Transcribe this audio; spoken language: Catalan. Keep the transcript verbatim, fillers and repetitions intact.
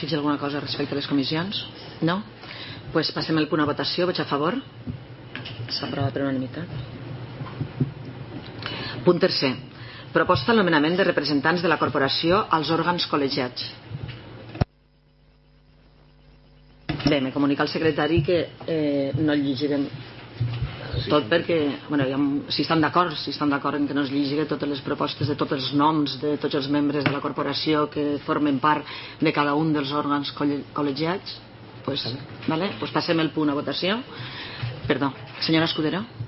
Afegir alguna cosa respecte a les comissions? No? Doncs pues passem el punt a votació. Vots a favor? S'aprova per unanimitat. Punt tercer. Proposta al nomenament de representants de la corporació als òrgans col·legiats. Bé, me comunica el secretari que eh, no el llegirem tot perquè, bueno, ja, si estan d'acord, si estan d'acord en que no es llegiré totes les propostes de tots els noms de tots els membres de la corporació que formen part de cada un dels òrgans col·legiats, pues, vale, pues passem el punt a votació. Perdó, senyora Escudero.